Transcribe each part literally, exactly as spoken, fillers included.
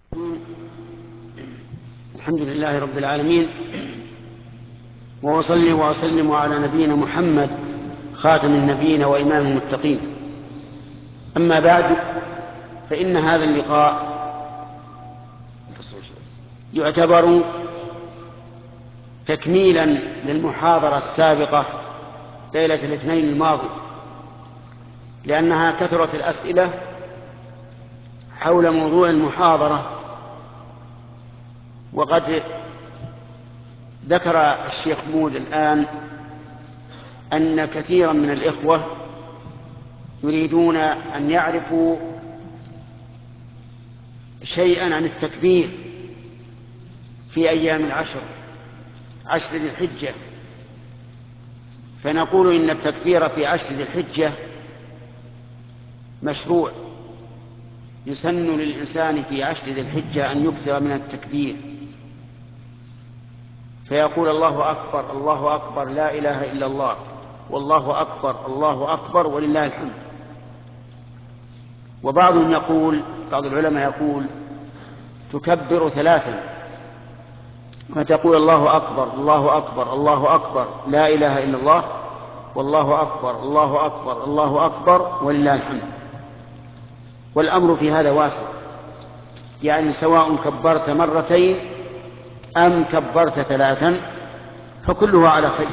الحمد لله رب العالمين، وأصلي وأسلم على نبينا محمد خاتم النبيين وإمام المتقين. أما بعد، فإن هذا اللقاء يعتبر تكميلا للمحاضرة السابقة ليلة الاثنين الماضي، لأنها كثرت الأسئلة حول موضوع المحاضرة. وقد ذكر الشيخ مود الآن أن كثيرا من الإخوة يريدون أن يعرفوا شيئا عن التكبير في أيام العشر عشر ذي الحجة. فنقول إن التكبير في عشر ذي الحجة مشروع، يسن للإنسان في عشر ذي الحجة أن يكثر من التكبير، فيقول الله أكبر الله أكبر لا إله إلا الله، والله أكبر الله أكبر ولله الحمد. وبعضهم يقول بعض العلماء يقول تكبر ثلاثا، فتقول الله أكبر الله أكبر الله أكبر لا إله إلا الله، والله أكبر الله أكبر الله أكبر ولله الحمد. والأمر في هذا واسع، يعني سواء كبرت مرتين أم كبرت ثلاثا فكله على خير.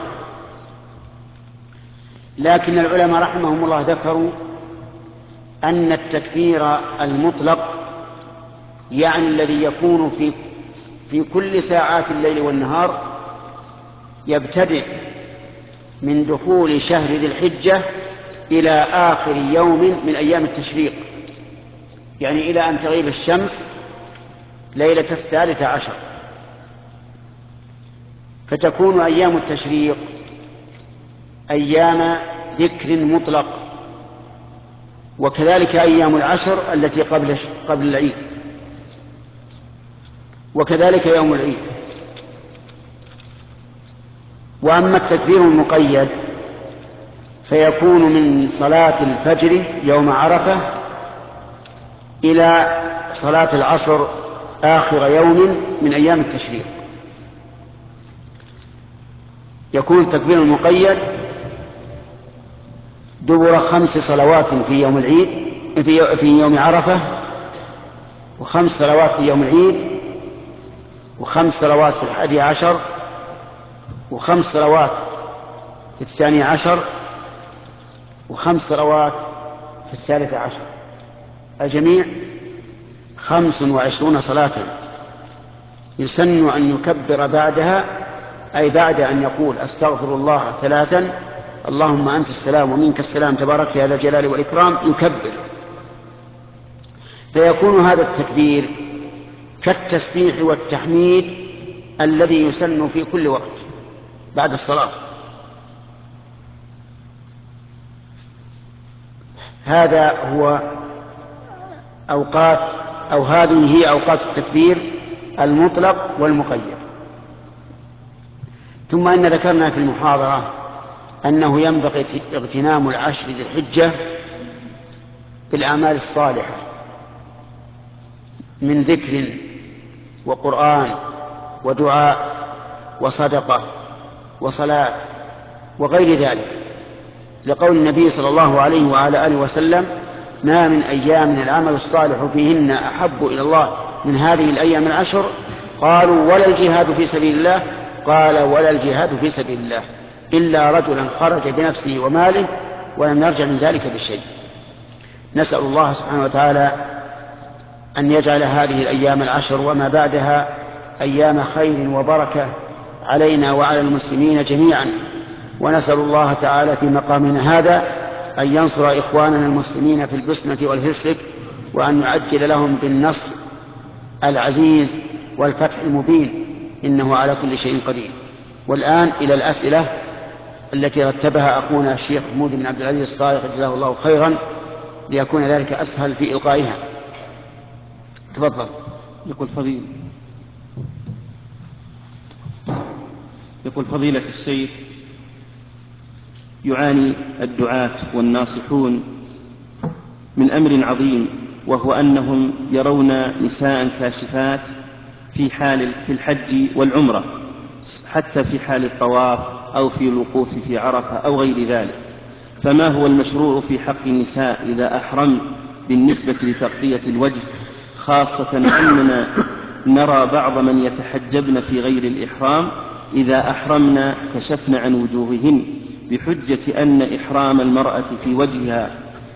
لكن العلماء رحمهم الله ذكروا أن التكبير المطلق، يعني الذي يكون في في كل ساعات الليل والنهار، يبتدئ من دخول شهر ذي الحجة إلى آخر يوم من أيام التشريق، يعني إلى أن تغيب الشمس ليلة الثالث عشر، فتكون أيام التشريق أيام ذكر مطلق، وكذلك أيام العشر التي قبل قبل العيد، وكذلك يوم العيد. وأما التكبير المقيد فيكون من صلاة الفجر يوم عرفة إلى صلاة العصر آخر يوم من أيام التشريق. يكون التكبير المقيد دبر خمس صلوات في يوم العيد في, في يوم عرفة، وخمس صلوات في يوم العيد، وخمس صلوات في الحادي عشر، وخمس صلوات في الثاني عشر، وخمس صلوات في الثالث عشر، الجميع خمس وعشرون صلاة. يسن أن يكبر بعدها، أي بعد أن يقول أستغفر الله ثلاثا اللهم أنت السلام ومنك السلام تبارك يا ذا الجلال والإكرام، يكبر. فيكون هذا التكبير كالتسبيح والتحميد الذي يسن في كل وقت بعد الصلاة. هذا هو أوقات أو هذه هي أوقات التكبير المطلق والمقيد. ثم إن ذكرنا في المحاضرة أنه ينبغي اغتنام العشر ذي الحجة بالأعمال الصالحة من ذكر وقرآن ودعاء وصدقة وصلاة وغير ذلك، لقول النبي صلى الله عليه وعلى آله وسلم ما من أيام العمل الصالح فيهن أحب إلى الله من هذه الأيام العشر. قالوا ولا الجهاد في سبيل الله؟ قال ولا الجهاد في سبيل الله إلا رجلا خرج بنفسه وماله ولم يرجع من ذلك بشيء. نسأل الله سبحانه وتعالى أن يجعل هذه الأيام العشر وما بعدها أيام خير وبركة علينا وعلى المسلمين جميعا. ونسأل الله تعالى في مقامنا هذا أن ينصر إخواننا المسلمين في البسمة والهرسك، وأن يعجل لهم بالنصر العزيز والفتح المبين، إنه على كل شيء قدير. والآن إلى الأسئلة التي رتبها أخونا الشيخ مود بن عبد العزيز الصالح جزاه الله خيرا، ليكون ذلك أسهل في إلقائها. تفضل. يقول فضيلة يقول فضيلة الشيخ يعاني الدعاة والناصحون من أمر عظيم وهو أنهم يرون نساء كاشفات في حال في الحج والعمرة، حتى في حال الطواف أو في الوقوف في عرفة أو غير ذلك. فما هو المشروع في حق النساء إذا أحرمن بالنسبة لتغطية الوجه، خاصة أننا نرى بعض من يتحجبن في غير الإحرام إذا أحرمن كشفن عن وجوههن بحجة أن إحرام المرأة في وجهها،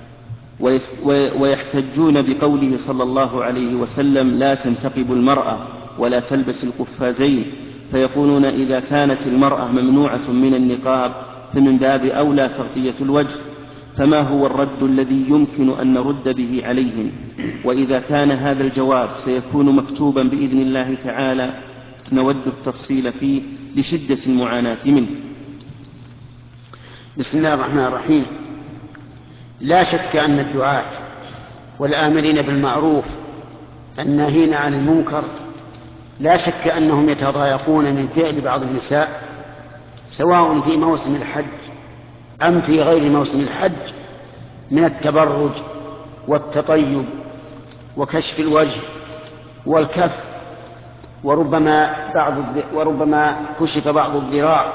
ويحتجون بقوله صلى الله عليه وسلم: لا تنتقب المرأة ولا تلبس القفازين، فيقولون إذا كانت المرأة ممنوعة من النقاب فمن باب أولى تغطية الوجه. فما هو الرد الذي يمكن أن نرد به عليهم؟ وإذا كان هذا الجواب سيكون مكتوبا بإذن الله تعالى نود التفصيل فيه لشدة المعاناة منه. بسم الله الرحمن الرحيم. لا شك أن الدعاة والآمرين بالمعروف الناهين عن المنكر لا شك أنهم يتضايقون من فعل بعض النساء، سواء في موسم الحج أم في غير موسم الحج، من التبرج والتطيب وكشف الوجه والكف، وربما بعض وربما كشف بعض الذراع.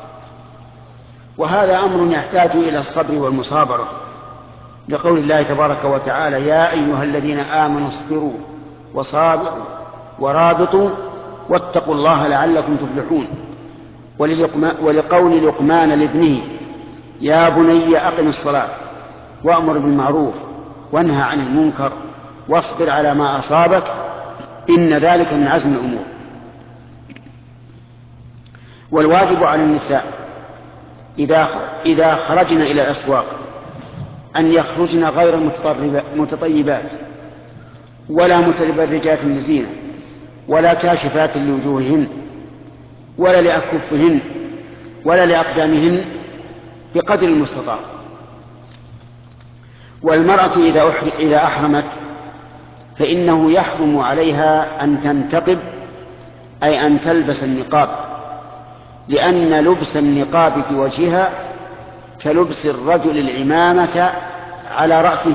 وهذا أمر يحتاج إلى الصبر والمصابرة، لقول الله تبارك وتعالى: يا أيها الذين آمنوا اصبروا وصابروا ورابطوا واتقوا الله لعلكم تفلحون. ولقول لقمان لابنه: يا بني أقم الصلاة وأمر بالمعروف وانهى عن المنكر واصبر على ما أصابك إن ذلك من عزم الأمور. والواجب على النساء إذا خرجن إلى الأسواق أن يخرجن غير متطيبات ولا متبرجات لزينة ولا كاشفات لوجوههن ولا لأكفهن ولا لأقدامهن بقدر المستطاع. والمرأة إذا أحرمت فإنه يحرم عليها أن تنتقب، أي أن تلبس النقاب، لأن لبس النقاب في وجهها كلبس الرجل العمامة على رأسه.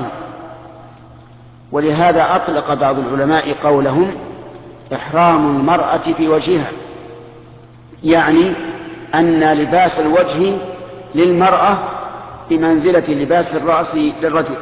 ولهذا أطلق بعض العلماء قولهم: إحرام المرأة في وجهها، يعني أن لباس الوجه للمرأة بمنزلة لباس الرأس للرجل،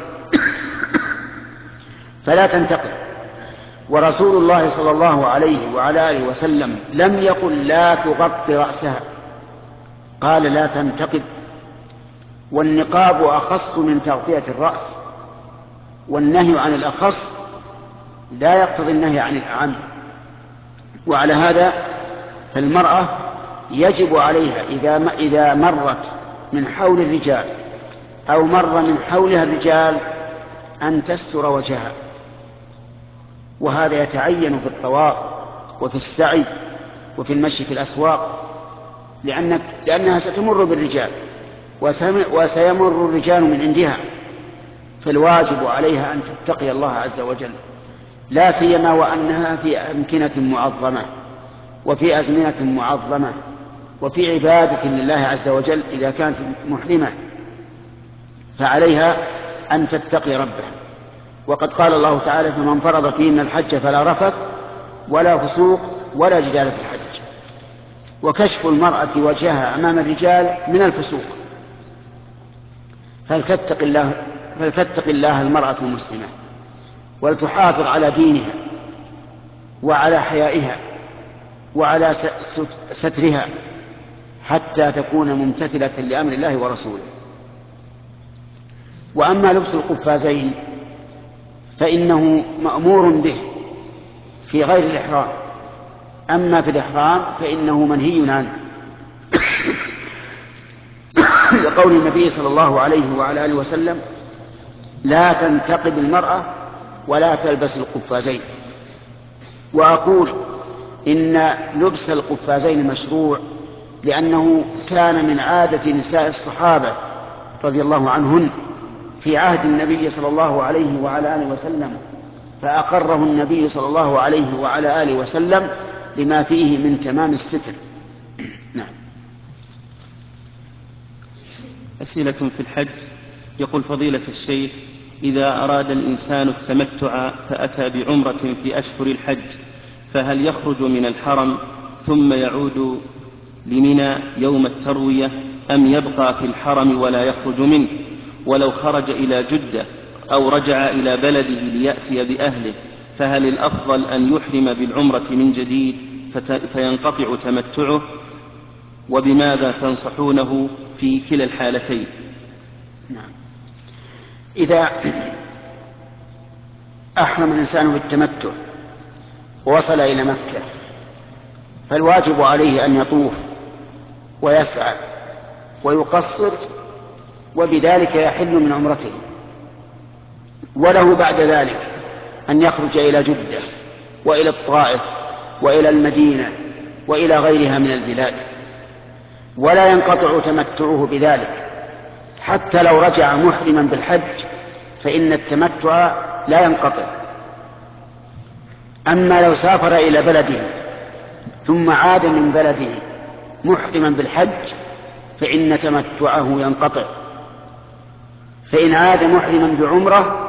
فلا تنتقب. ورسول الله صلى الله عليه وعلى آله وسلم لم يقل لا تغطي رأسها، قال لا تنتقب. والنقاب أخص من تغطية الرأس، والنهي عن الأخص لا يقتضي النهي عن الأعم. وعلى هذا فالمرأة يجب عليها إذا مرت من حول الرجال أو مر من حولها الرجال أن تستر وجهها، وهذا يتعين في الطواف وفي السعي وفي المشي في الأسواق، لأنك لأنها ستمر بالرجال وسيمر الرجال من عندها، فالواجب عليها أن تتقي الله عز وجل، لا سيما وأنها في أمكنة معظمة وفي أزمنة معظمة وفي عبادة لله عز وجل. إذا كانت محرمة فعليها أن تتقي ربها. وقد قال الله تعالى: فمن فرض فيهن الحج فلا رفث ولا فسوق ولا جدال في الحج. وكشف المرأة وجهها أمام الرجال من الفسوق، فلتتق الله فلتتق الله المرأة المسلمة ولتحافظ على دينها وعلى حيائها وعلى سترها حتى تكون ممتثلة لأمر الله ورسوله. وأما لبس القفازين فإنه مأمور به في غير الإحرام، أما في الإحرام فإنه منهي عنه لقول النبي صلى الله عليه وعلى آله وسلم: لا تنتقب المرأة ولا تلبس القفازين. وأقول إن لبس القفازين مشروع لأنه كان من عادة نساء الصحابة رضي الله عنهن في عهد النبي صلى الله عليه وعلى آله وسلم، فأقره النبي صلى الله عليه وعلى آله وسلم لما فيه من تمام الستر. نعم. أسئلة في الحج. يقول فضيلة الشيخ: إذا أراد الإنسان التمتع فأتى بعمرة في أشهر الحج، فهل يخرج من الحرم ثم يعود لمنى يوم التروية، أم يبقى في الحرم ولا يخرج منه؟ ولو خرج إلى جدة أو رجع إلى بلده ليأتي بأهله، فهل الأفضل أن يحرم بالعمرة من جديد فينقطع تمتعه؟ وبماذا تنصحونه في كلا الحالتين؟ نعم. إذا أحرم الإنسان بالتمتع ووصل إلى مكة فالواجب عليه أن يطوف ويسعى ويقصر، وبذلك يحل من عمرته. وله بعد ذلك أن يخرج إلى جدة وإلى الطائف وإلى المدينة وإلى غيرها من البلاد، ولا ينقطع تمتعه بذلك. حتى لو رجع محرما بالحج فإن التمتع لا ينقطع. أما لو سافر إلى بلده ثم عاد من بلده محرما بالحج فإن تمتعه ينقطع. فإن عاد محرما بعمرة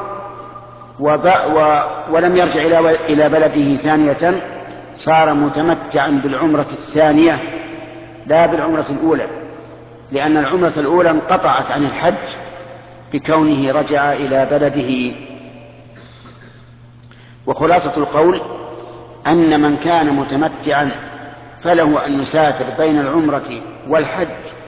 ولم يرجع إلى بلده ثانية صار متمتعا بالعمرة الثانية لا بالعمرة الأولى، لأن العمرة الأولى انقطعت عن الحج بكونه رجع إلى بلده. وخلاصة القول أن من كان متمتعا فله أن يسافر بين العمرة والحج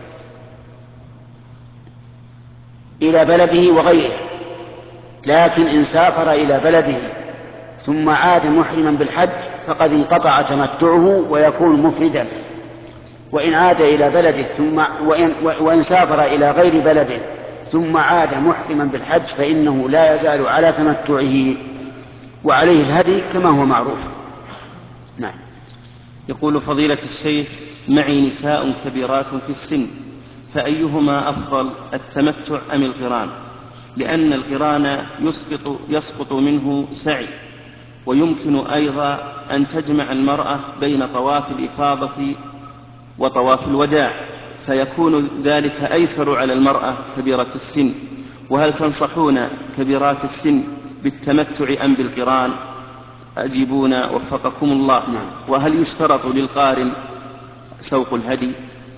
إلى بلده وغيره، لكن إن سافر إلى بلده ثم عاد محرما بالحج فقد انقطع تمتعه ويكون مفردا. وإن عاد إلى بلده ثم وإن, وإن سافر إلى غير بلده ثم عاد محرما بالحج فإنه لا يزال على تمتعه وعليه الهدي كما هو معروف. نعم. يقول فضيلة الشيخ: معي نساء كبيرات في السن، فأيهما أفضل، التمتع أم القران؟ لأن القران يسقط, يسقط منه سعي، ويمكن أيضا أن تجمع المرأة بين طواف الإفاضة وطواف الوداع، فيكون ذلك أيسر على المرأة كبيرة السن. وهل تنصحون كبيرات السن بالتمتع أم بالقران؟ أجيبونا وفقكم الله. وهل يشترط للقارن سوق الهدي؟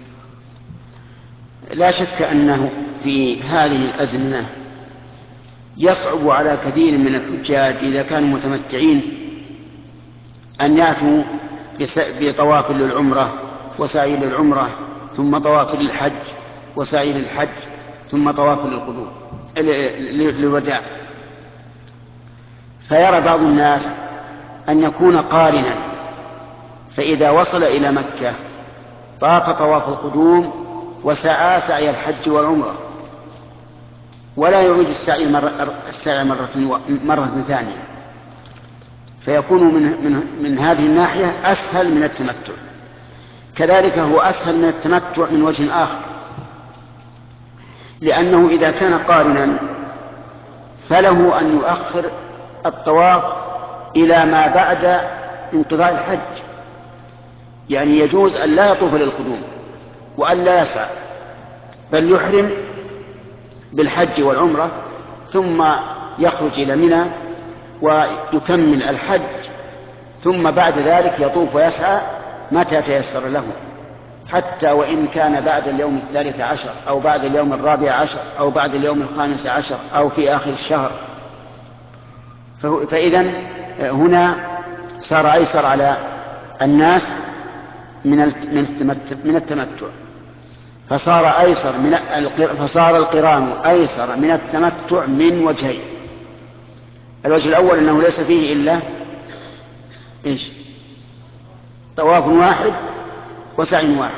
لا شك أنه في هذه الأزمنة يصعب على كثير من الحجاج إذا كانوا متمتعين أن يأتوا بطواف للعمرة وسعي للعمرة ثم طواف للحج وسعي للحج ثم طواف للقدوم للوداع. فيرى بعض الناس أن يكون قارنا، فإذا وصل إلى مكة طاف طواف القدوم وسعى سعي الحج والعمرة ولا يعيد السعي مرة, السعي مرة, مرة ثانية، فيكون من, من, من هذه الناحية أسهل من التمتع. كذلك هو أسهل من التمتع من وجه آخر، لأنه إذا كان قارنا فله أن يؤخر الطواف إلى ما بعد انقضاء الحج، يعني يجوز أن لا يطوف للقدوم وأن لا يسعى، بل يحرم بالحج والعمرة ثم يخرج إلى منى ويكمل الحج، ثم بعد ذلك يطوف ويسعى متى تيسر له، حتى وإن كان بعد اليوم الثالث عشر أو بعد اليوم الرابع عشر أو بعد اليوم الخامس عشر أو في آخر الشهر. فإذن هنا صار أيسر على الناس من التمتع، فصار أيسر من فصار القران أيسر من التمتع من وجهين. الوجه الأول أنه ليس فيه إلا إيش؟ طواف واحد وسعي واحد،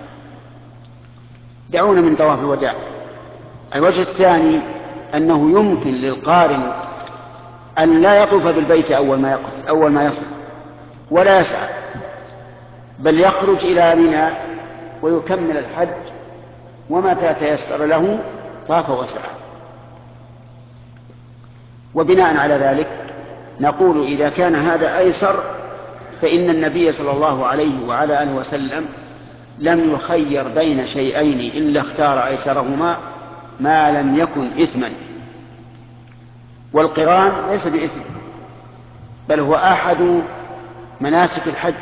دعونا من طواف الوداع. الوجه الثاني أنه يمكن للقارن أن لا يطوف بالبيت أول ما يقف أول ما يصل ولا يسعى، بل يخرج إلى منى ويكمل الحج، ومتى تيسر له طاف وسعى. وبناء على ذلك نقول إذا كان هذا أيسر فإن النبي صلى الله عليه وعلى آله وسلم لم يخير بين شيئين إلا اختار أيسرهما ما لم يكن إثما. والقران ليس بإثم، بل هو أحد مناسك الحج.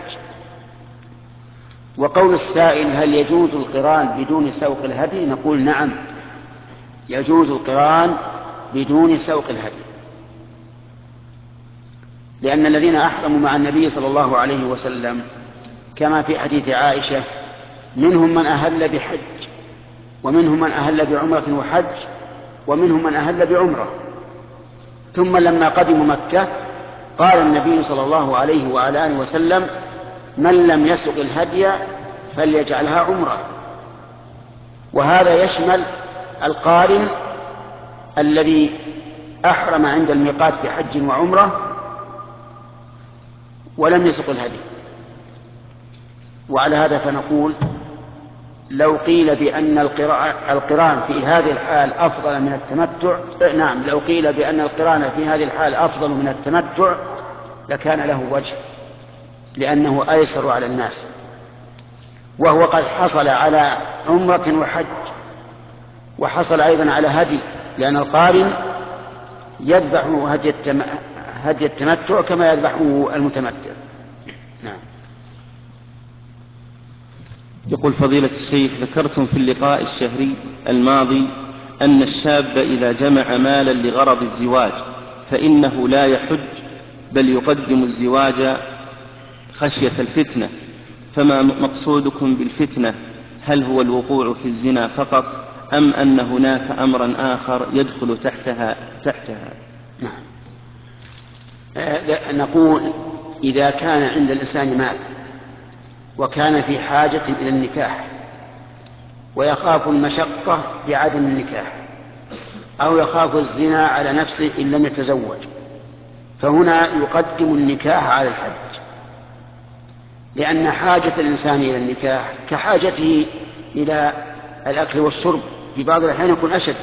وقول السائل هل يجوز القران بدون سوق الهدي؟ نقول نعم، يجوز القران بدون سوق الهدي، لأن الذين أحرموا مع النبي صلى الله عليه وسلم كما في حديث عائشة منهم من أهل بحج، ومنهم من أهل بعمرة وحج، ومنهم من أهل بعمرة. ثم لما قدموا مكة قال النبي صلى الله عليه وعلى آله وسلم من لم يسق الهدي فليجعلها عمرة. وهذا يشمل القارن الذي أحرم عند الميقات بحج وعمرة ولم يسق الهدي. وعلى هذا فنقول لو قيل بأن القران في هذه الحال أفضل من التمتع، نعم لو قيل بأن القران في هذه الحال أفضل من التمتع لكان له وجه، لأنه أيسر على الناس، وهو قد حصل على عمرة وحج، وحصل أيضا على هدي، لأن القارن يذبح هدي التمتع كما يذبحه المتمتع. نعم. يقول فضيلة الشيخ ذكرتم في اللقاء الشهري الماضي أن الشاب إذا جمع مالا لغرض الزواج فإنه لا يحج بل يقدم الزواج خشية الفتنة، فما مقصودكم بالفتنة؟ هل هو الوقوع في الزنا فقط أم أن هناك أمرا آخر يدخل تحتها تحتها نعم. آه نقول إذا كان عند الإنسان مال وكان في حاجة إلى النكاح ويخاف المشقة بعدم النكاح أو يخاف الزنا على نفسه إن لم يتزوج، فهنا يقدم النكاح على الحج، لأن حاجة الإنسان إلى النكاح كحاجته إلى الأكل والشرب، في بعض الأحيان يكون أشد.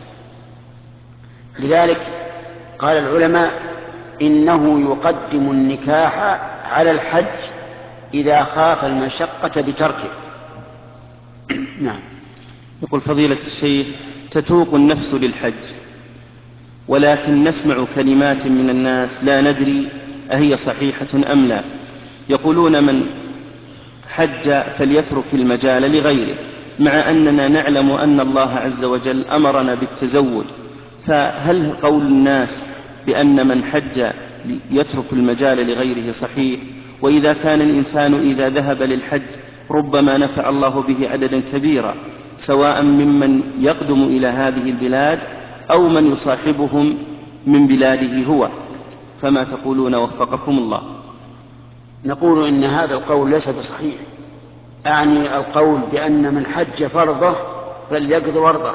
لذلك قال العلماء إنه يقدم النكاح على الحج إذا خاف المشقة بتركه. نعم. يقول فضيلة الشيخ تتوق النفس للحج، ولكن نسمع كلمات من الناس لا ندري أهي صحيحة أم لا، يقولون من حج فليترك المجال لغيره، مع أننا نعلم أن الله عز وجل أمرنا بالتزوج، فهل قول الناس بأن من حج يترك المجال لغيره صحيح؟ وإذا كان الإنسان إذا ذهب للحج ربما نفع الله به عددا كبيرا سواء ممن يقدم إلى هذه البلاد أو من يصاحبهم من بلاده هو، فما تقولون وفقكم الله؟ نقول إن هذا القول ليس بصحيح، أعني القول بأن من حج فرضه فليقض ورضه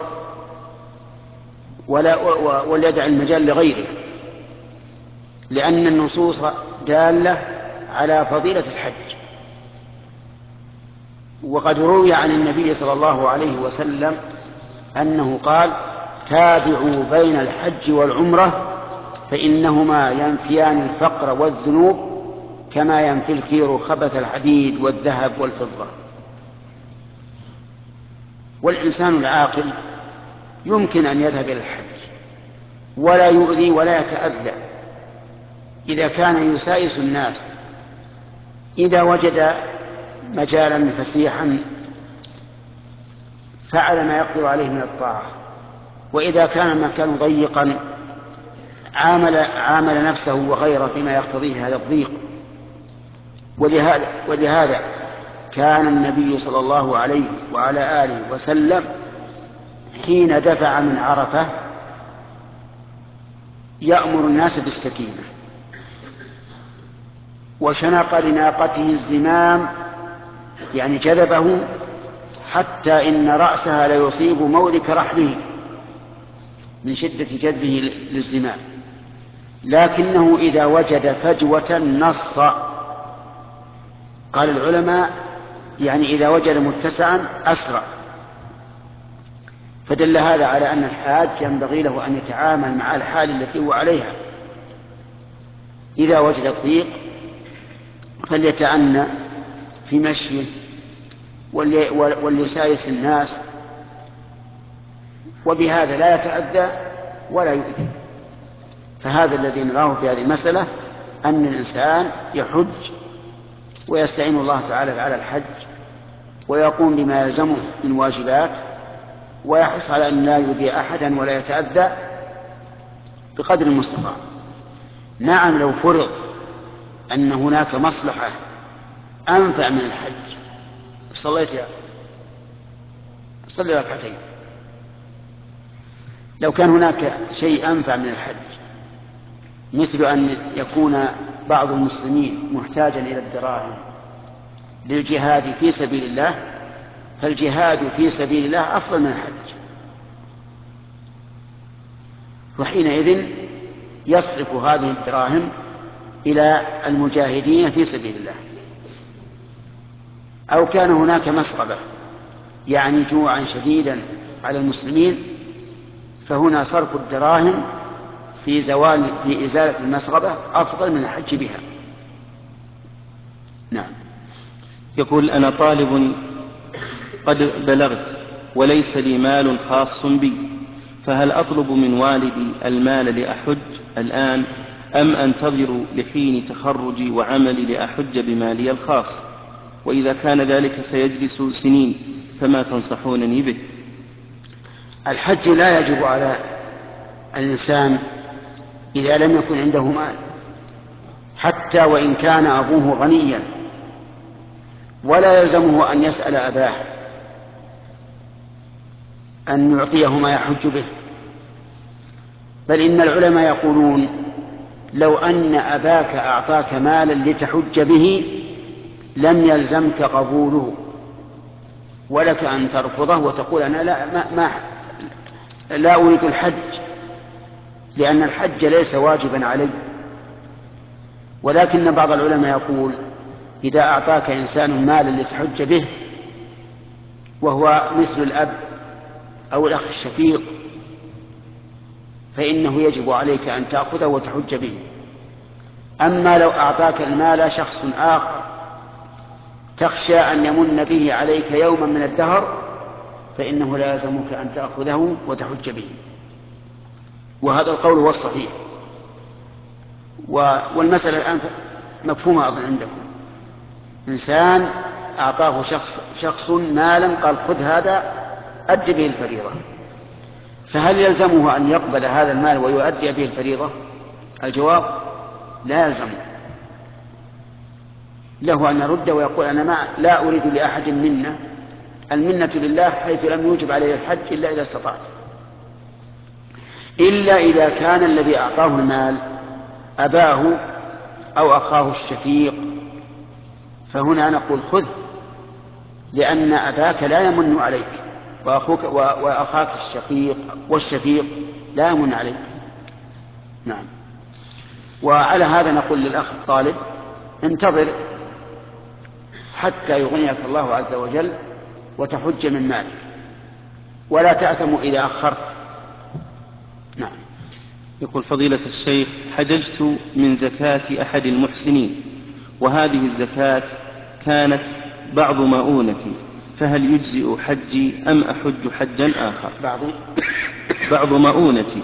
ولا وليدع المجال لغيره، لأن النصوص دالة على فضيلة الحج. وقد روي عن النبي صلى الله عليه وسلم أنه قال تابعوا بين الحج والعمرة فإنهما ينفيان الفقر والذنوب كما ينفي الكير خبث الحديد والذهب والفضة. والإنسان العاقل يمكن أن يذهب إلى الحج ولا يؤذي ولا يتأذى إذا كان يسايس الناس، إذا وجد مجالا فسيحا فعل ما يقدر عليه من الطاعة، وإذا كان المكان ضيقا عامل, عامل نفسه وغيره بما يقتضيه هذا الضيق. ولهذا, ولهذا كان النبي صلى الله عليه وعلى آله وسلم حين دفع من عرفة يأمر الناس بالسكينة، وشنق لناقته الزمام يعني جذبه حتى إن رأسها ليصيب مولك رحله من شدة جذبه للزمام، لكنه إذا وجد فجوة نص. قال العلماء يعني إذا وجد متسعا أسرع، فدل هذا على أن الحاج ينبغي له أن يتعامل مع الحال التي هو عليها، إذا وجد الضيق فليتأنى في مشيه وليسايس الناس، وبهذا لا يتأذى ولا يؤذي. فهذا الذي نراه في هذه المسألة أن الإنسان يحج ويستعين الله تعالى على الحج ويقوم بما يلزمه من واجبات ويحرص على أن لا يؤذي أحدا ولا يتأذى بقدر المستطاع. نعم لو فرض أن هناك مصلحة أنفع من الحج، صليت يا صلي ركعتين، لو كان هناك شيء أنفع من الحج مثل أن يكون بعض المسلمين محتاجا إلى الدراهم للجهاد في سبيل الله، فالجهاد في سبيل الله أفضل من الحج، وحينئذ يصرف هذه الدراهم إلى المجاهدين في سبيل الله. أو كان هناك مسغبة يعني جوعا شديدا على المسلمين، فهنا صرف الدراهم في زوال في إزالة المسغبة أفضل من الحج بها. نعم. يقول: أنا طالب قد بلغت وليس لي مال خاص بي، فهل أطلب من والدي المال لأحج الآن أم أنتظر لحين تخرجي وعملي لأحج بمالي الخاص؟ وإذا كان ذلك سيجلس سنين فما تنصحونني به؟ الحج لا يجب على الإنسان إذا لم يكن عنده مال، حتى وإن كان أبوه غنيا، ولا يلزمه أن يسأل أباه أن يعطيه ما يحج به، بل إن العلماء يقولون لو أن أباك أعطاك مالا لتحج به لم يلزمك قبوله، ولك أن ترفضه وتقول أنا لا, ما ما لا أريد الحج، لأن الحج ليس واجبا علي. ولكن بعض العلماء يقول إذا أعطاك إنسان مالا لتحج به وهو مثل الأب أو الأخ الشقيق فإنه يجب عليك أن تأخذه وتحج به. أما لو أعطاك المال شخص آخر تخشى أن يمن به عليك يوما من الدهر فإنه لا يلزمك أن تأخذه وتحج به، وهذا القول هو الصحيح. والمسألة الآن مفهومة أظن عندكم. إنسان أعطاه شخص, شخص مالا قال خذ هذا أد به الفريضة، فهل يلزمه أن يقبل هذا المال ويؤدي به الفريضة؟ الجواب لا يلزمه، له أن يرد ويقول أنا ما لا أريد لأحد منا، المنة لله حيث لم يوجب عليه الحج إلا إذا استطعت، إلا إذا كان الذي أعطاه المال أباه أو أخاه الشفيق، فهنا نقول خذ، لأن أباك لا يمن عليك وأخوك وأخاك الشقيق والشفيق لا يمن عليك. نعم. وعلى هذا نقول للأخ الطالب انتظر حتى يغنيك الله عز وجل وتحج من مالك، ولا تأثم إذا أخرت. نعم. يقول: فضيلة الشيخ، حججت من زكاة أحد المحسنين، وهذه الزكاة كانت بعض مؤونتي، فهل يجزئ حجي أم أحج حجا آخر؟ بعض بعض مؤونتي.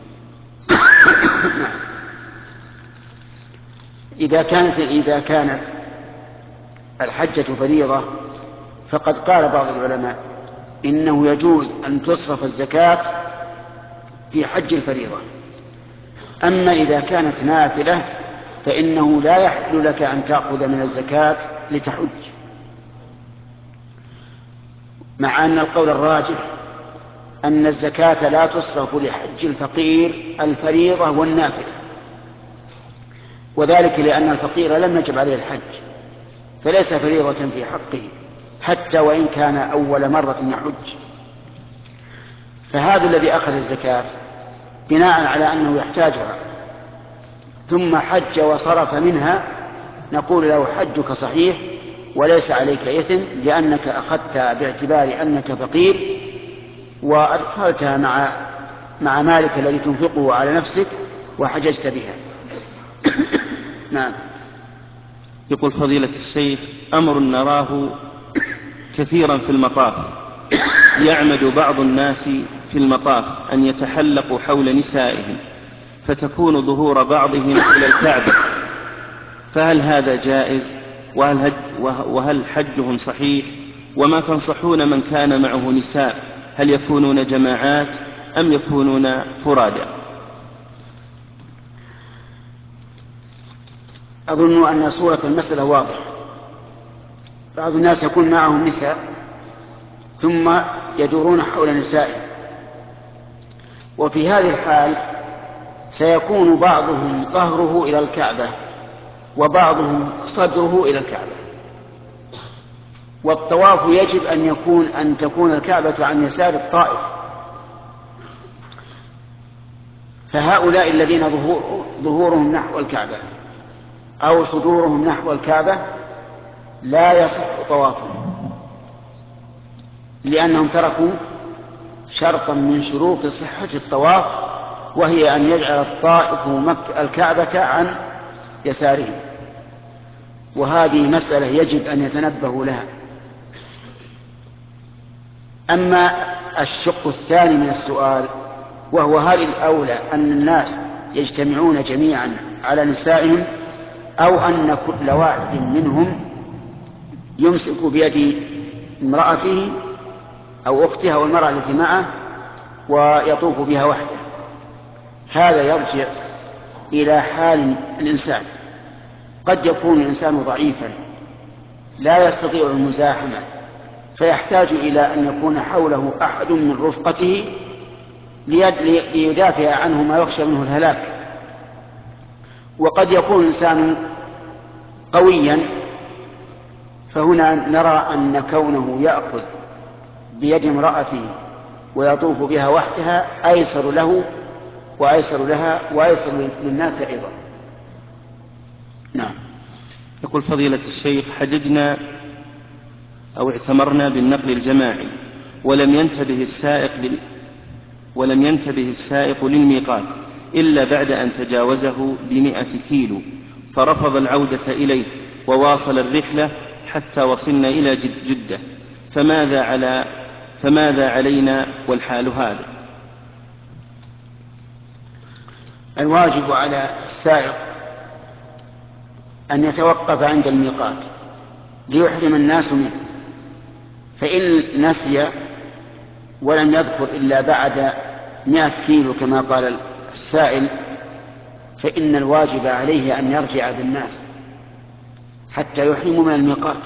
إذا كانت إذا كانت الحجة فريضة فقد قال بعض العلماء إنه يجوز أن تصرف الزكاة في حج الفريضة. أما إذا كانت نافلة فإنه لا يحل لك أن تأخذ من الزكاة لتحج، مع أن القول الراجح أن الزكاة لا تصرف لحج الفقير الفريضة والنافلة، وذلك لأن الفقير لم يجب عليه الحج فليس فريضة في حقه حتى وإن كان أول مرة يحج. فهذا الذي أخذ الزكاة بناء على أنه يحتاجها ثم حج وصرف منها نقول له حجك صحيح وليس عليك إثم، لأنك أخذتها باعتبار أنك فقير وأدخلتها مع مع مالك الذي تنفقه على نفسك وحججت بها. نعم. يقول: فضيلة الشيخ، أمر نراه كثيرا في المطاف، يعمد بعض الناس في المطاف أن يتحلقوا حول نسائهم، فتكون ظهور بعضهم إلى الكعبة، فهل هذا جائز؟ وهل, هج وهل حجهم صحيح؟ وما تنصحون من كان معه نساء، هل يكونون جماعات أم يكونون فرادى؟ أظن أن صورة المسألة واضحة. بعض الناس يكون معهم نساء ثم يدورون حول نسائهم، وفي هذه الحال سيكون بعضهم ظهره إلى الكعبة وبعضهم صدره إلى الكعبة، والطواف يجب أن يكون أن تكون الكعبة عن يسار الطائف. فهؤلاء الذين ظهور ظهورهم نحو الكعبة أو صدورهم نحو الكعبة لا يصح طوافهم، لأنهم تركوا شرطا من شروط صحة الطواف، وهي أن يجعل الطائف الكعبة عن يسارهم. وهذه مسألة يجب أن يتنبهوا لها. أما الشق الثاني من السؤال، وهو هل الأولى أن الناس يجتمعون جميعا على نسائهم أو أن كل واحد منهم يمسك بيد امرأته أو أختها أو المرأة التي معه ويطوف بها وحده؟ هذا يرجع إلى حال الإنسان. قد يكون الإنسان ضعيفا لا يستطيع المزاحمة فيحتاج إلى أن يكون حوله أحد من رفقته ليدافع عنه ما يخشى منه الهلاك. وقد يكون الإنسان قويا، فهنا نرى أن كونه يأخذ بيد امرأته ويطوف بها وحدها أيسر له وأيسر لها وأيسر للناس أيضا. نعم. يقول فضيلة الشيخ: حججنا أو اعتمرنا بالنقل الجماعي ولم ينتبه السائق لل... ولم ينتبه السائق للميقات إلا بعد أن تجاوزه بمئة كيلو، فرفض العودة إليه وواصل الرحلة حتى وصلنا إلى جدة، فماذا على فماذا علينا والحال هذا؟ الواجب على السائق أن يتوقف عند الميقات ليحرم الناس منه، فإن نسي ولم يذكر إلا بعد مئة كيلو كما قال السائل، فإن الواجب عليه أن يرجع بالناس حتى يحرموا من الميقات،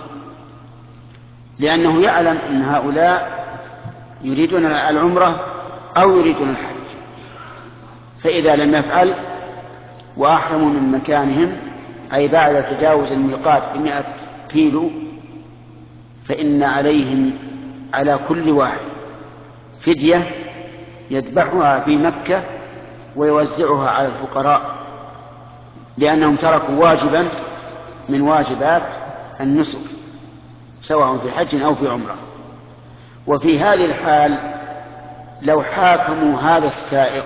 لأنه يعلم أن هؤلاء يريدون العمرة أو يريدون الحج، فإذا لم يفعل وأحرموا من مكانهم أي بعد تجاوز الميقات بمئة كيلو، فإن عليهم على كل واحد فدية يذبحها في مكة ويوزعها على الفقراء، لأنهم تركوا واجبا من واجبات النسك سواء في حج أو في عمرة. وفي هذه الحال لو حاكموا هذا السائق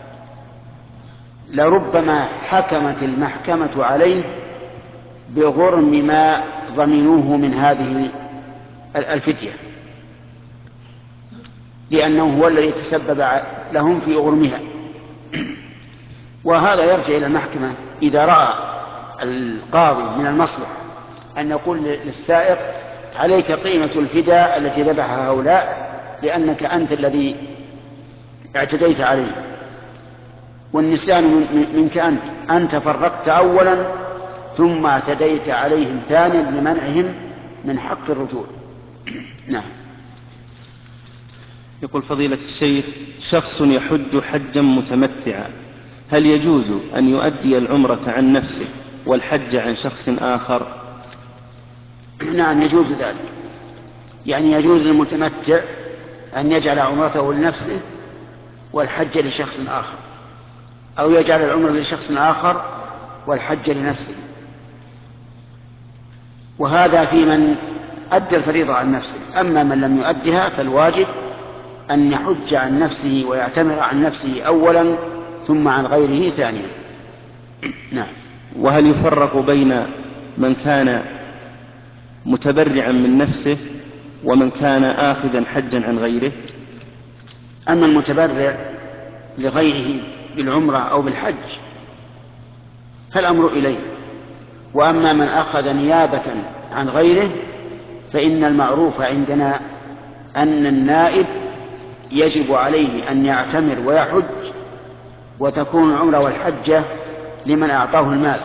لربما حكمت المحكمة عليه بغرم ما ضمنوه من هذه الفدية، لأنه هو الذي تسبب لهم في غرمها. وهذا يرجع إلى المحكمة إذا رأى القاضي من المصلحة أن يقول للسائق: عليك قيمة الفداء التي ذبحها هؤلاء لأنك أنت الذي اعتديت عليه، والنسيان منك أنت أنت فرقت أولا ثم اعتديت عليهم ثانيا لمنعهم من حق الرجوع. نعم. يقول فضيلة الشيخ: شخص يحج حجا متمتعا، هل يجوز أن يؤدي العمرة عن نفسه والحج عن شخص آخر؟ نعم يجوز ذلك، يعني يجوز للمتمتع أن يجعل عمرته لنفسه والحج لشخص آخر، أو يجعل العمرة لشخص آخر والحج لنفسه. وهذا في من أدى الفريضة عن نفسه. أما من لم يؤدها فالواجب أن يحج عن نفسه ويعتمر عن نفسه أولا ثم عن غيره ثانيا. نعم. وهل يفرق بين من كان متبرعا من نفسه ومن كان آخذا حجا عن غيره؟ أما المتبرع لغيره بالعمرة أو بالحج فالأمر إليه. وأما من أخذ نيابة عن غيره فإن المعروف عندنا أن النائب يجب عليه أن يعتمر ويحج، وتكون العمرة والحجة لمن أعطاه المال،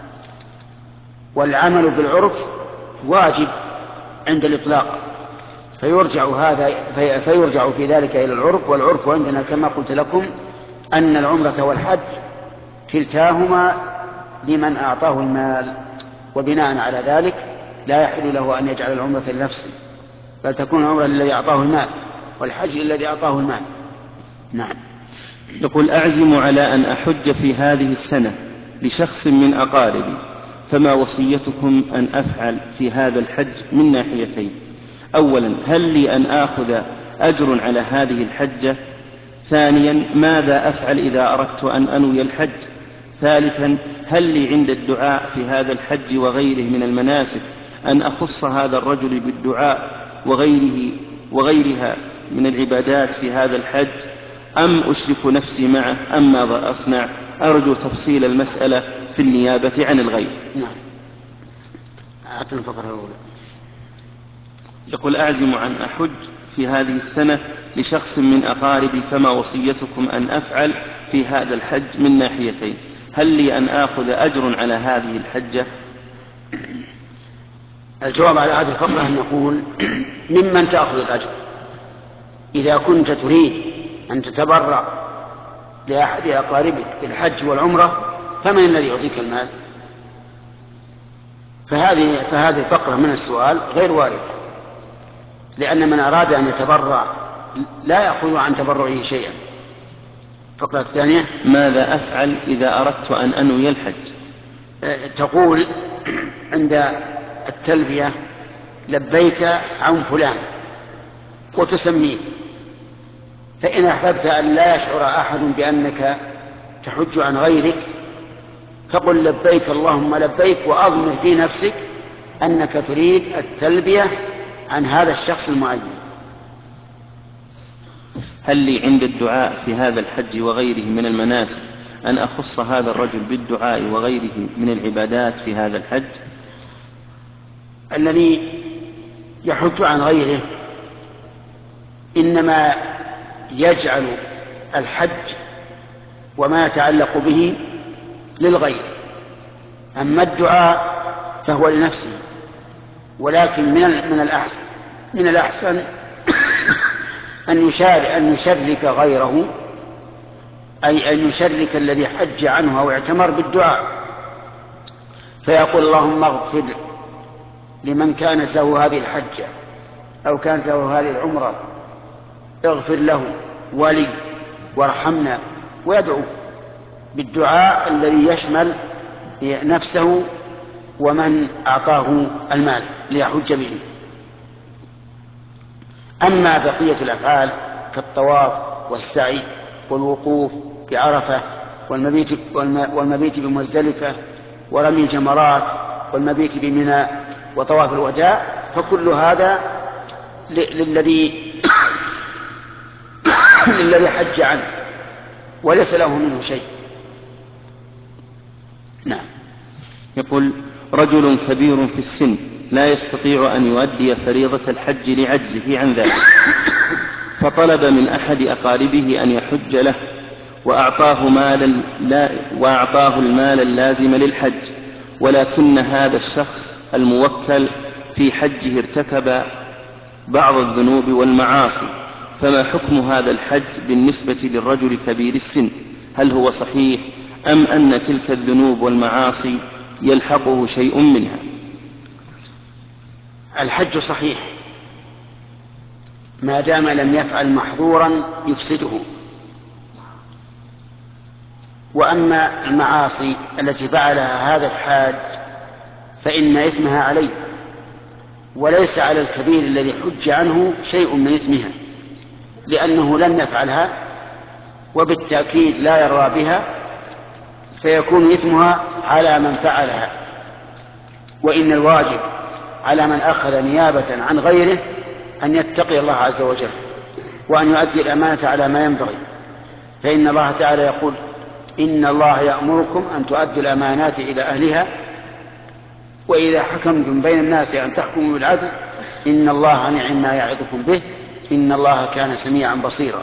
والعمل بالعرف واجب عند الإطلاق، فيرجع هذا في فيرجع في ذلك إلى العرف. والعرف عندنا كما قلت لكم أن العمرة والحج كلتاهما لمن أعطاه المال، وبناء على ذلك لا يحل له أن يجعل العمرة لنفسه، بل تكون العمرة للذي أعطاه المال والحج للذي أعطاه المال. نعم. يقول: أعزم على أن أحج في هذه السنة لشخص من أقاربي، فما وصيتكم أن أفعل في هذا الحج من ناحيتين؟ أولا، هل لي أن آخذ أجر على هذه الحجة؟ ثانيا، ماذا أفعل إذا أردت أن أنوي الحج؟ ثالثا، هل لي عند الدعاء في هذا الحج وغيره من المناسك أن أخص هذا الرجل بالدعاء وغيره وغيرها من العبادات في هذا الحج، أم أشرك نفسي معه، أم ماذا أصنع؟ أرجو تفصيل المسألة في النيابة عن الغير. نعم. أعطنا الفقرة الأولى. يقول: أعزم أن أحج في هذه السنة لشخص من أقاربي، فما وصيتكم أن أفعل في هذا الحج من ناحيتين؟ هل لي أن آخذ أجر على هذه الحجة؟ الجواب على هذه الفقرة أن نقول: ممن تأخذ الأجر. إذا كنت تريد أن تتبرع لأحد أقاربك بالحج والعمرة فمن الذي يعطيك المال؟ فهذه فهذه الفقرة من السؤال غير واردة، لأن من أراد أن يتبرع لا يأخذ عن تبرعه شيئا. الفقرة الثانية: ماذا أفعل إذا أردت أن أنوي الحج؟ تقول عند التلبية: لبيك عن فلان، وتسميه. فإن أحببت أن لا يشعر أحد بأنك تحج عن غيرك فقل: لبيك اللهم لبيك، وأضمر في نفسك أنك تريد التلبية عن هذا الشخص المعين. هل لي عند الدعاء في هذا الحج وغيره من المناسك أن أخص هذا الرجل بالدعاء وغيره من العبادات في هذا الحج؟ الذي يحج عن غيره إنما يجعل الحج وما يتعلق به للغير، أما الدعاء فهو لنفسه. ولكن من من الأحسن من الأحسن أن يشارك أن يشرك غيره، أي أن يشرك الذي حج عنه أو اعتمر بالدعاء، فيقول: اللهم اغفر لمن كانت له هذه الحجة أو كانت له هذه العمرة، اغفر له ولي وارحمنا، ويدعو بالدعاء الذي يشمل نفسه ومن أعطاه المال ليحج به. أما بقية الأفعال كالطواف والسعي والوقوف بعرفة والمبيت, والمبيت بمزدلفة ورمي الجمرات والمبيت بمنى وطواف الوداع، فكل هذا للذي للذي حج عنه وليس له منه شيء. نعم. يقول: رجل كبير في السن لا يستطيع أن يؤدي فريضة الحج لعجزه عن ذلك، فطلب من أحد أقاربه أن يحج له، وأعطاه, مالا لا وأعطاه المال اللازم للحج، ولكن هذا الشخص الموكل في حجه ارتكب بعض الذنوب والمعاصي، فما حكم هذا الحج بالنسبة للرجل كبير السن؟ هل هو صحيح أم أن تلك الذنوب والمعاصي يلحقه شيء منها؟ الحج صحيح ما دام لم يفعل محظورا يفسده. وأما المعاصي التي فعلها هذا الحاج فإن إثمها عليه، وليس على الكبير الذي حج عنه شيء من إثمها، لأنه لم يفعلها وبالتأكيد لا يرضى بها، فيكون إثمها على من فعلها. وإن الواجب على من أخذ نيابة عن غيره أن يتقي الله عز وجل وأن يؤدي الأمانة على ما ينبغي، فإن الله تعالى يقول: إن الله يأمركم أن تؤدوا الأمانات إلى أهلها وإذا حكمتم بين الناس أن تحكموا بالعدل إن الله نعم ما يعظكم به إن الله كان سميعا بصيرا.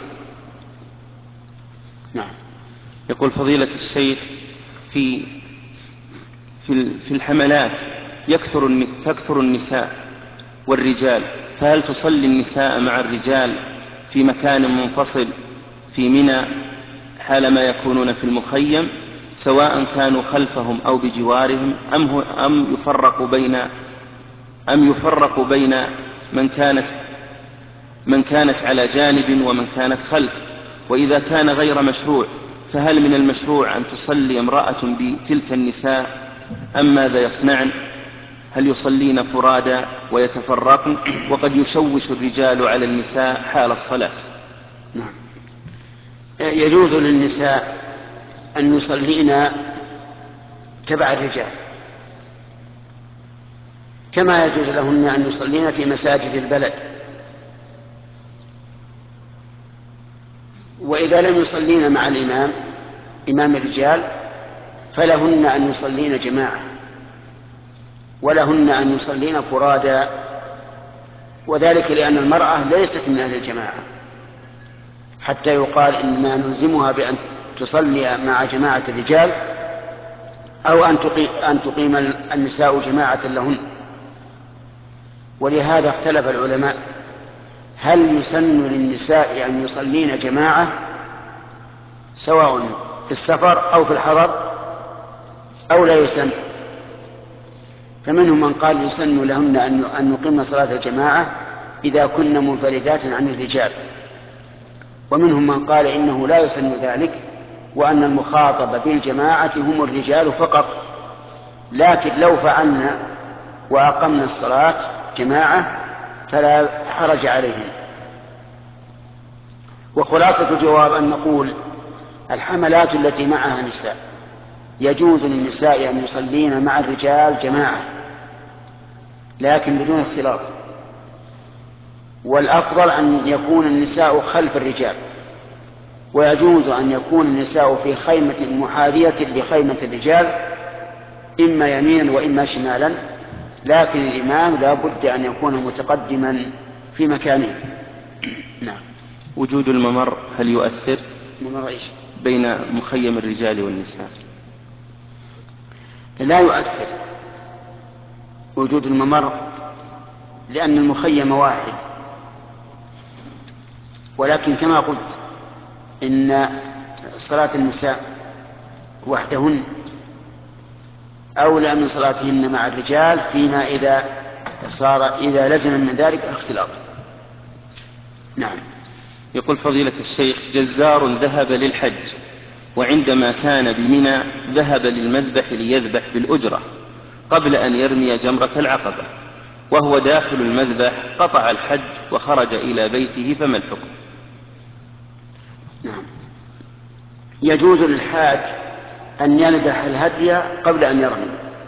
نعم. يقول فضيلة الشيخ في في في الحملات يكثر تكثر النساء والرجال، فهل تصلي النساء مع الرجال في مكان منفصل في منى حالما يكونون في المخيم سواء كانوا خلفهم أو بجوارهم أم, أم يفرق بين أم يفرق بين من كانت من كانت على جانب ومن كانت خلف؟ وإذا كان غير مشروع فهل من المشروع أن تصلي امرأة بتلك النساء أم ماذا يصنعن؟ هل يصلين فرادى ويتفرقن وقد يشوش الرجال على النساء حال الصلاة؟ نعم. يجوز للنساء أن يصلين تبع الرجال كما يجوز لهن أن يصلين في مساجد البلد، وإذا لم يصلين مع الإمام إمام الرجال فلهن أن يصلين جماعة ولهن أن يصلين فرادى، وذلك لأن المرأة ليست من أهل الجماعة حتى يقال إننا نلزمها بأن تصلي مع جماعة الرجال أو أن تقيم, أن تقيم النساء جماعة لهن. ولهذا اختلف العلماء هل يسن للنساء أن يصلين جماعة سواء في السفر أو في الحضر أو لا يسن. فمنهم من قال يسن لهن أن يقيمن صلاة الجماعة إذا كن منفردات عن الرجال، ومنهم من قال إنه لا يسن ذلك وأن المخاطب بالجماعة هم الرجال فقط، لكن لو فعلنا وأقمنا الصلاة جماعة فلا حرج عليهم. وخلاصة الجواب أن نقول الحملات التي معها نساء يجوز للنساء أن يصلين مع الرجال جماعة لكن بدون اختلاط، والأفضل أن يكون النساء خلف الرجال، ويجوز أن يكون النساء في خيمة محاذية لخيمة الرجال إما يمينا وإما شمالا، لكن الإمام لا بد أن يكون متقدما في مكانه. نعم. وجود الممر هل يؤثر ممر إيش؟ بين مخيم الرجال والنساء؟ لا يؤثر وجود الممر لأن المخيم واحد، ولكن كما قلت إن صلاة النساء وحدهن أولى من صلاتهن مع الرجال فيما إذا صار إذا لزم من ذلك اختلاط. نعم. يقول فضيلة الشيخ جزار ذهب للحج وعندما كان بمنى ذهب للمذبح ليذبح بالأجرة قبل أن يرمي جمرة العقبة، وهو داخل المذبح قطع الحج وخرج إلى بيته، فما الحكم؟ نعم. يجوز للحاج أن يذبح الهدي قبل أن يرمي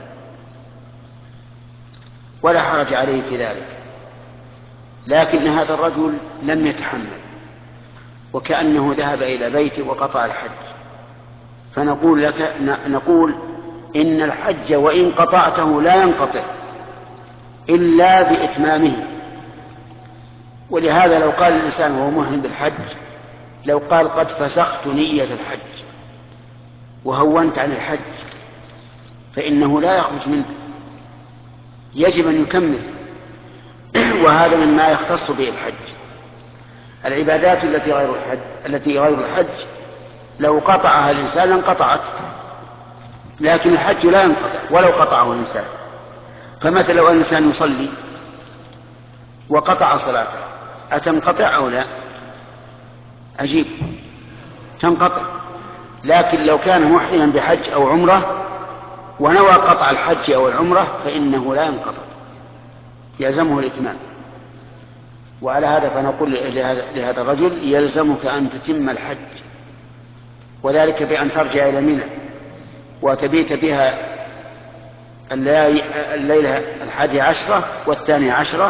ولا حرج عليه في ذلك، لكن هذا الرجل لم يتحمل وكأنه ذهب إلى بيته وقطع الحج، فنقول لك نقول إن الحج وإن قطعته لا ينقطع إلا بإتمامه. ولهذا لو قال الإنسان وهو محرم بالحج لو قال قد فسخت نية الحج وهونت عن الحج فإنه لا يخرج منه، يجب أن يكمل، وهذا مما يختص به الحج. العبادات التي غير الحج التي غير الحج لو قطعها الإنسان لانقطعت، لكن الحج لا ينقطع ولو قطعه الإنسان. فمثلا لو الإنسان يصلي وقطع صلاته أتنقطع أو لا؟ عجيب، تنقطع. لكن لو كان محرما بحج أو عمرة ونوى قطع الحج أو العمرة فإنه لا ينقطع، يلزمه الإتمام. وعلى هذا فنقول لهذا الرجل يلزمك أن تتم الحج، وذلك بأن ترجع إلى منى وتبيت بها الليلة الحادية عشرة والثانية عشرة،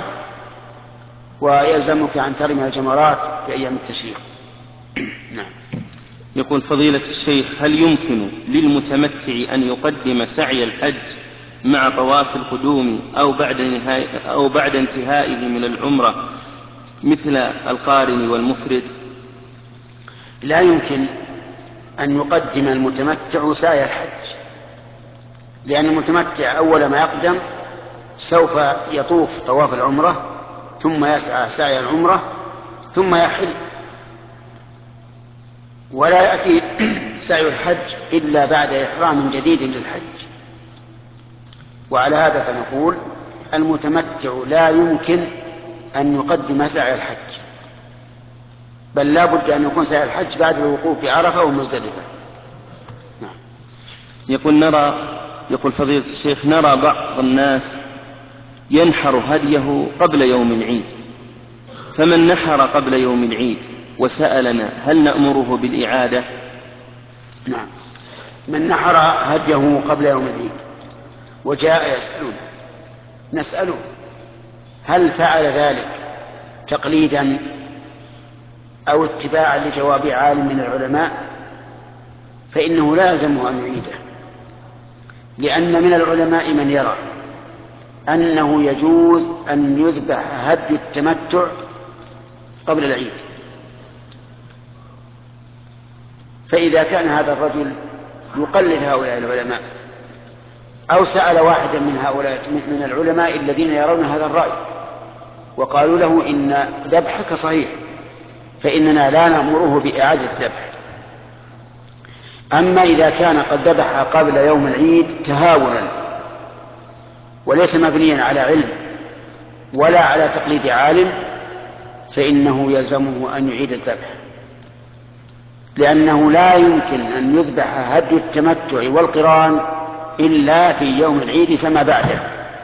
ويلزمك أن ترمي الجمرات في أيام التشريق. نعم. يقول فضيلة الشيخ: هل يمكن للمتمتع أن يقدم سعي الحج مع طواف القدوم أو بعد, نهاية أو بعد انتهائه من العمرة مثل القارن والمفرد؟ لا يمكن أن يقدم المتمتع سعي الحج، لأن المتمتع أول ما يقدم سوف يطوف طواف العمرة ثم يسعى سعي العمرة ثم يحل، ولا يأتي سعي الحج إلا بعد إحرام جديد للحج. وعلى هذا فنقول المتمتع لا يمكن أن يقدم سعي الحج، بل لا بد أن يكون سعي الحج بعد الوقوف بعرفة ومزدلفة. نعم. يقول نرى يقول فضيلة الشيخ: نرى بعض الناس ينحر هديه قبل يوم العيد، فمن نحر قبل يوم العيد وسألنا هل نأمره بالإعادة؟ نعم، من نحر هديه قبل يوم العيد وجاء يسألنا نسأله هل فعل ذلك تقليدا أو اتباعا لجواب عالم من العلماء، فإنه لا يلزمه أن يعيده، لأن من العلماء من يرى أنه يجوز أن يذبح هدي التمتع قبل العيد. فإذا كان هذا الرجل يقلد هؤلاء العلماء أو سأل واحدا من هؤلاء من العلماء الذين يرون هذا الرأي وقالوا له إن ذبحك صحيح، فإننا لا نأمره بإعادة الذبح. أما إذا كان قد ذبح قبل يوم العيد تهاونا وليس مبنيا على علم ولا على تقليد عالم، فإنه يلزمه أن يعيد الذبح، لأنه لا يمكن أن يذبح هدي التمتع والقران إلا في يوم العيد فما بعده.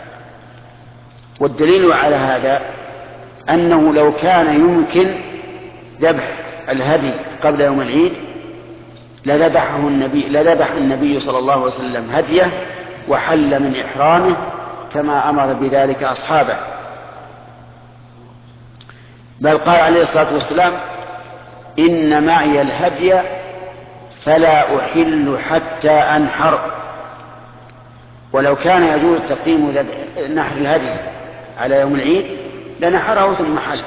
والدليل على هذا أنه لو كان يمكن ذبح الهدي قبل يوم العيد لذبحه النبي لذبح النبي صلى الله عليه وسلم هديه وحل من إحرامه كما أمر بذلك أصحابه، بل قال عليه الصلاة والسلام: إن معي الهدي فلا أحل حتى أنحر. ولو كان يجوز تقديم نحر الهدي على يوم العيد لنحره ثم حل.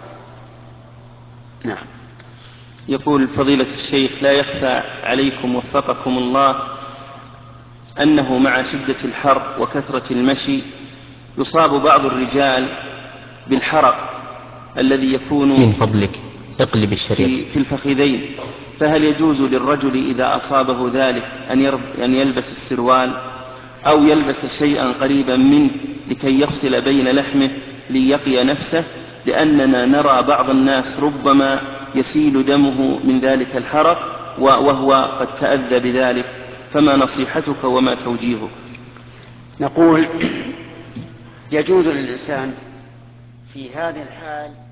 نعم. يقول فضيلة الشيخ: لا يخفى عليكم وفقكم الله أنه مع شدة الحر وكثرة المشي يصاب بعض الرجال بالحرق الذي يكون من فضلك اقلب الشريط في الفخذين، فهل يجوز للرجل إذا أصابه ذلك أن يلبس السروال أو يلبس شيئا قريبا منه لكي يفصل بين لحمه ليقي نفسه، لأننا نرى بعض الناس ربما يسيل دمه من ذلك الحرق وهو قد تأذى بذلك، فما نصيحتك وما توجيهك؟ نقول يجوز للإنسان في هذه الحال